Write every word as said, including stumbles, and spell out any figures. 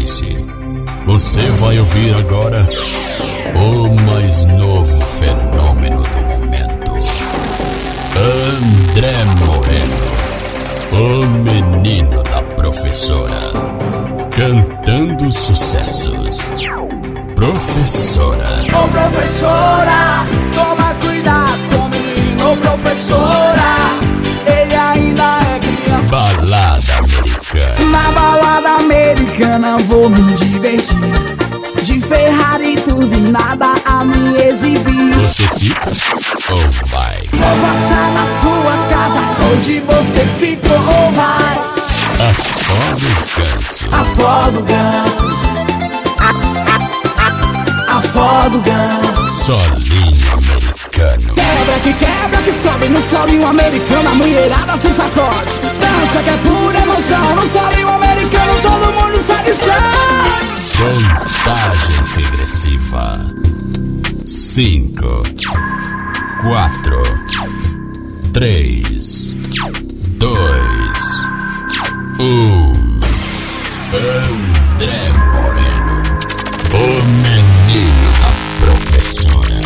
Prepare-se. Você vai ouvir agora o mais novo fenômeno do momento. André Moreno, o menino da professora, cantando sucessos. Professora. Ô professora, toma cuidado com o menino. Ô professora, ele ainda é criança. Balada americana. Na balada americana vou me divertir, de Ferrari e tudo e nada a me exibir. Você fica ou vai? Vou passar na sua casa, hoje você fica ou vai? Afoga o ganso. Afoga o ganso. Afoga o ganso. Solinho americano. Quebra que quebra que sobe no solinho americano, a mulherada se sacode. Dança que é pura emoção, no solinho americano todo mundo sai do chão. Contagem regressiva. Cinco, quatro, três, dois, um. André Moreno, o menino da professora.